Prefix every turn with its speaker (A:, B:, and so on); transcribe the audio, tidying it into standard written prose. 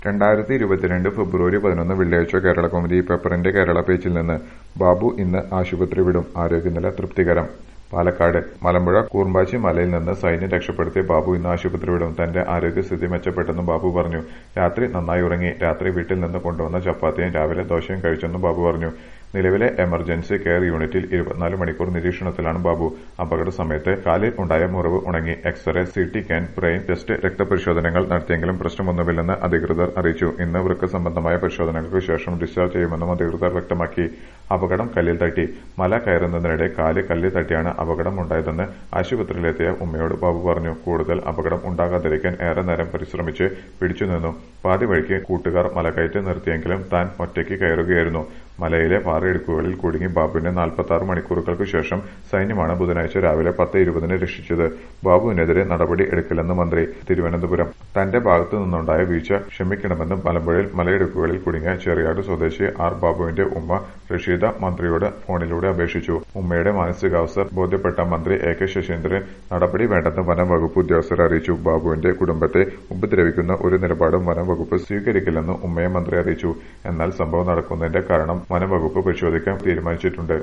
A: 2022 ഫെബ്രുവരി 11 വെള്ളിയാഴ്ച കേരളകൗമുദി പേപ്പറിന്റെ കേരള പേജിൽ നിന്ന് ബാബു ഇന്ന് ആശുപത്രി വിടും. ആരോഗ്യനില തൃപ്തികരം. പാലക്കാട് മലമ്പുഴ കൂർമ്പാച്ചി മലയിൽ നിന്ന് സൈന്യം രക്ഷപ്പെടുത്തിയ ബാബു ഇന്ന് ആശുപത്രി വിടും. തന്റെ ആരോഗ്യസ്ഥിതി മെച്ചപ്പെട്ടെന്നും ബാബു പറഞ്ഞു. രാത്രി നന്നായി ഉറങ്ങി. രാത്രി വീട്ടിൽ നിന്ന് കൊണ്ടുവന്ന ചപ്പാത്തിയും രാവിലെ ദോശയും കഴിച്ചെന്നും ബാബു പറഞ്ഞു. നിലവിലെ എമർജൻസി കെയർ യൂണിറ്റിൽ 24 മണിക്കൂർ നിരീക്ഷണത്തിലാണ് ബാബു. അപകട സമയത്ത് കാലിൽ ഉണ്ടായ മുറിവ് ഉണങ്ങി. X ray, CT scan, brain test, രക്തപരിശോധനകൾ നടത്തിയെങ്കിലും പ്രശ്നമൊന്നുമില്ലെന്ന് അധികൃതർ അറിയിച്ചു. ഇന്ന് വൃക്ക സംബന്ധമായ പരിശോധനകൾക്ക് ശേഷം ഡിസ്ചാർജ് ചെയ്യുമെന്നും അധികൃതർ വ്യക്തമാക്കി. അപകടം കല്ലിൽ തട്ടി. മല കയറുന്നതിനിടെ കാല് കല്ലിൽ തട്ടിയാണ് അപകടം ഉണ്ടായതെന്ന് ആശുപത്രിയിലെത്തിയ ഉമ്മയോട് ബാബു പറഞ്ഞു. കൂടുതൽ അപകടം ഉണ്ടാകാതിരിക്കാൻ ഏറെ നേരം പരിശ്രമിച്ച് പിടിച്ചുനിന്നു. പാതി വഴിക്ക് കൂട്ടുകാർ മലകയറ്റി നിർത്തിയെങ്കിലും താൻ ഒറ്റയ്ക്ക് കയറുകയായിരുന്നു. മലയിലെ പാറയിടുക്കുകളിൽ കുടുങ്ങി ബാബുവിനെ 46 മണിക്കൂറുകൾക്ക് ശേഷം സൈന്യമാണ് ബുധനാഴ്ച രാവിലെ 10:20 രക്ഷിച്ചത്. ബാബുവിനെതിരെ നടപടി എടുക്കില്ലെന്ന് മന്ത്രി. തിരുവനന്തപുരം. തന്റെ ഭാഗത്തു നിന്നുണ്ടായ വീഴ്ച ക്ഷമിക്കണമെന്ന് മലമ്പുഴയിൽ മലയിടുക്കുകളിൽ കുടുങ്ങിയ ചെറിയാട് സ്വദേശി ആർ ബാബുവിന്റെ ഉമ്മ റഷീദ മന്ത്രിയോട് ഫോണിലൂടെ അപേക്ഷിച്ചു. ഉമ്മയുടെ മാനസികാവസ്ഥ ബോധ്യപ്പെട്ട മന്ത്രി എ കെ ശശീന്ദ്രൻ നടപടി വേണ്ടെന്ന് വനം വകുപ്പ് ഉദ്യോഗസ്ഥരെ അറിയിച്ചു. ബാബുവിന്റെ കുടുംബത്തെ ഉപദ്രവിക്കുന്ന ഒരു നിലപാടും വനം വകുപ്പ് സ്വീകരിക്കില്ലെന്ന് ഉമ്മയെ മന്ത്രി അറിയിച്ചു. എന്നാൽ സംഭവം നടക്കുന്നതിന്റെ കാരണം വനം വകുപ്പ് പരിശോധിക്കാൻ തീരുമാനിച്ചിട്ടുണ്ട്.